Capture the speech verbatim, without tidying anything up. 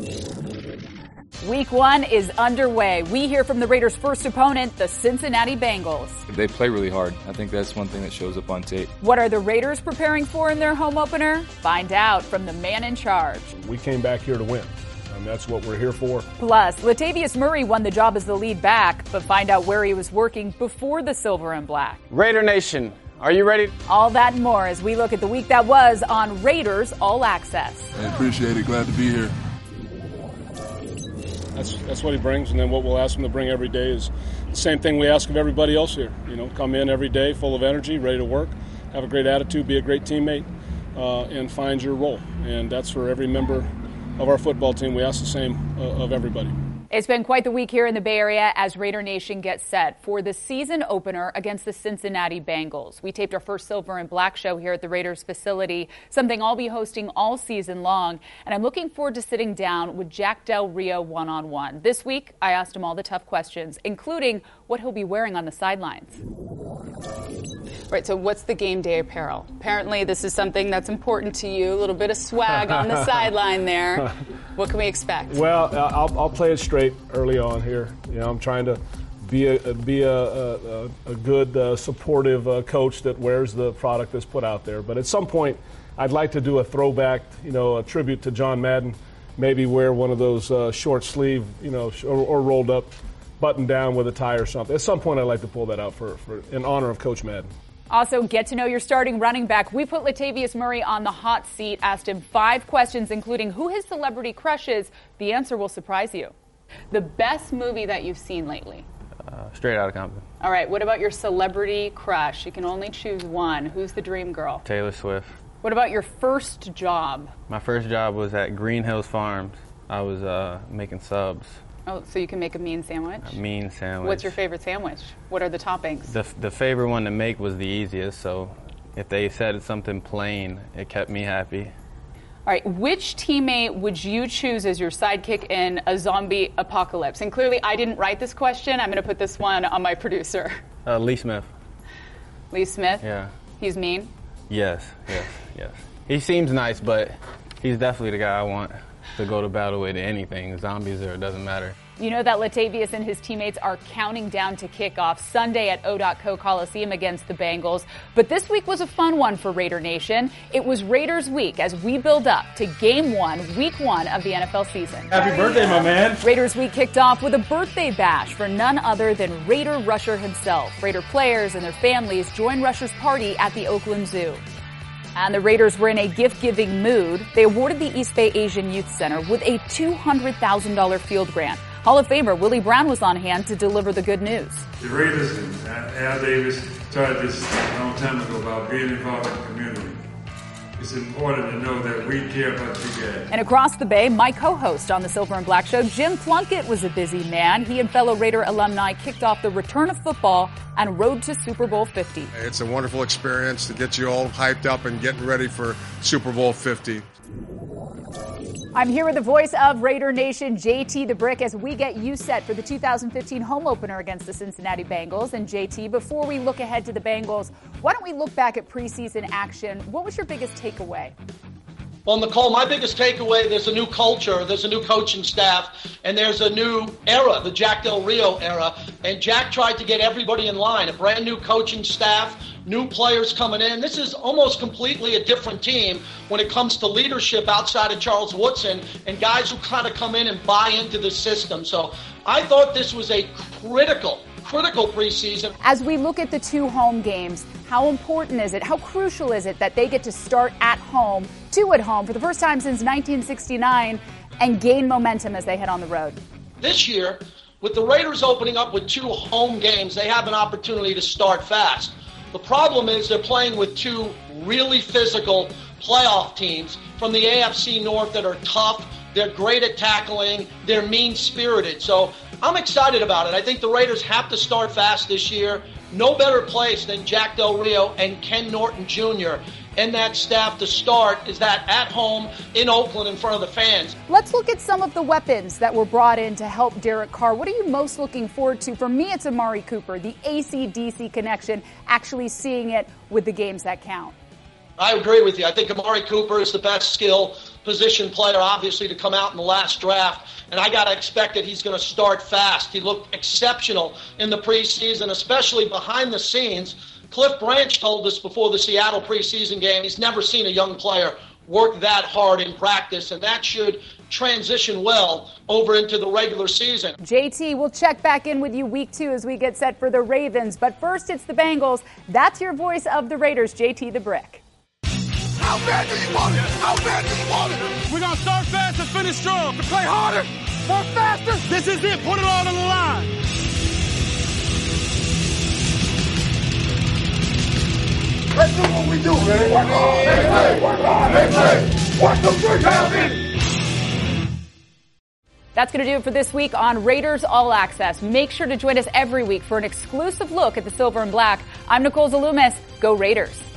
Week one is underway. We hear from the Raiders' first opponent, the Cincinnati Bengals. They play really hard. I think that's one thing that shows up on tape. What are the Raiders preparing for in their home opener? Find out from the man in charge. We came back here to win, and that's what we're here for. Plus, Latavius Murray won the job as the lead back, but find out where he was working before the silver and black. Raider Nation, are you ready? All that and more as we look at the week that was on Raiders All Access. I appreciate it. Glad to be here. That's that's what he brings, and then what we'll ask him to bring every day is the same thing we ask of everybody else here. You know, come in every day full of energy, ready to work, have a great attitude, be a great teammate, uh, and find your role. And that's for every member of our football team. We ask the same uh, of everybody. It's been quite the week here in the Bay Area as Raider Nation gets set for the season opener against the Cincinnati Bengals. We taped our first Silver and Black show here at the Raiders facility, something I'll be hosting all season long. And I'm looking forward to sitting down with Jack Del Rio one-on-one. This week, I asked him all the tough questions, including what he'll be wearing on the sidelines. Right, so what's the game day apparel? Apparently this is something that's important to you, a little bit of swag on the sideline there. What can we expect? Well, I'll, I'll play it straight early on here. You know, I'm trying to be a be a, a, a good uh, supportive uh, coach that wears the product that's put out there. But at some point, I'd like to do a throwback, you know, a tribute to John Madden. Maybe wear one of those uh, short sleeve, you know, or, or rolled up, button down with a tie or something. At some point, I'd like to pull that out for, for in honor of Coach Madden. Also, get to know your starting running back. We put Latavius Murray on the hot seat, asked him five questions, including who his celebrity crush is. The answer will surprise you. The best movie that you've seen lately? Uh, Straight Outta Compton. All right, what about your celebrity crush? You can only choose one. Who's the dream girl? Taylor Swift. What about your first job? My first job was at Green Hills Farms. I was uh, making subs. Oh, so you can make a mean sandwich? A mean sandwich. What's your favorite sandwich? What are the toppings? The the favorite one to make was the easiest, so if they said something plain, it kept me happy. All right, which teammate would you choose as your sidekick in a zombie apocalypse? And clearly I didn't write this question. I'm going to put this one on my producer. Uh, Lee Smith. Lee Smith? Yeah. He's mean? Yes, yes, yes. He seems nice, but he's definitely the guy I want to go to battle with anything, zombies or it doesn't matter. You know that Latavius and his teammates are counting down to kickoff Sunday at O dot Co Coliseum against the Bengals. But this week was a fun one for Raider Nation. It was Raiders Week as we build up to Game One, Week One of the N F L season. Happy birthday, my man. Raiders Week kicked off with a birthday bash for none other than Raider Rusher himself. Raider players and their families joined Rusher's party at the Oakland Zoo. And the Raiders were in a gift-giving mood. They awarded the East Bay Asian Youth Center with a two hundred thousand dollars field grant. Hall of Famer Willie Brown was on hand to deliver the good news. The Raiders and Al Davis started this a long time ago about being involved in the community. It's important to know that we care about you guys. And across the Bay, my co-host on the Silver and Black Show, Jim Plunkett, was a busy man. He and fellow Raider alumni kicked off the return of football and road to Super Bowl fifty. It's a wonderful experience to get you all hyped up and getting ready for Super Bowl fifty. I'm here with the voice of Raider Nation, J T the Brick, as we get you set for the two thousand fifteen home opener against the Cincinnati Bengals. And J T, before we look ahead to the Bengals, why don't we look back at preseason action? What was your biggest takeaway? Well, Nicole, my biggest takeaway, there's a new culture, there's a new coaching staff, and there's a new era, the Jack Del Rio era. And Jack tried to get everybody in line, a brand new coaching staff, new players coming in. This is almost completely a different team when it comes to leadership outside of Charles Woodson and guys who kind of come in and buy into the system. So I thought this was a critical critical preseason. As we look at the two home games, how important is it, how crucial is it that they get to start at home, two at home, for the first time since nineteen sixty-nine, and gain momentum as they head on the road? This year, with the Raiders opening up with two home games, they have an opportunity to start fast. The problem is they're playing with two really physical playoff teams from the A F C North that are tough. They're great at tackling. They're mean-spirited. So I'm excited about it. I think the Raiders have to start fast this year. No better place than Jack Del Rio and Ken Norton Junior and that staff to start is that at home in Oakland in front of the fans. Let's look at some of the weapons that were brought in to help Derek Carr. What are you most looking forward to? For me, it's Amari Cooper, the A C D C connection, actually seeing it with the games that count. I agree with you. I think Amari Cooper is the best skill position player, obviously, to come out in the last draft. And I got to expect that he's going to start fast. He looked exceptional in the preseason, especially behind the scenes. Cliff Branch told us before the Seattle preseason game he's never seen a young player work that hard in practice, and that should transition well over into the regular season. J T, we'll check back in with you week two as we get set for the Ravens. But first, it's the Bengals. That's your voice of the Raiders, J T the Brick. How bad do you want it? How bad do you want it? We're going to start fast and finish strong. To play harder, more faster. This is it. Put it all on the line. Let's do what we do, man. Work hard, make play, work hard, make play. Work them three times in. That's going to do it for this week on Raiders All Access. Make sure to join us every week for an exclusive look at the silver and black. I'm Nicole Zalumis. Go Raiders.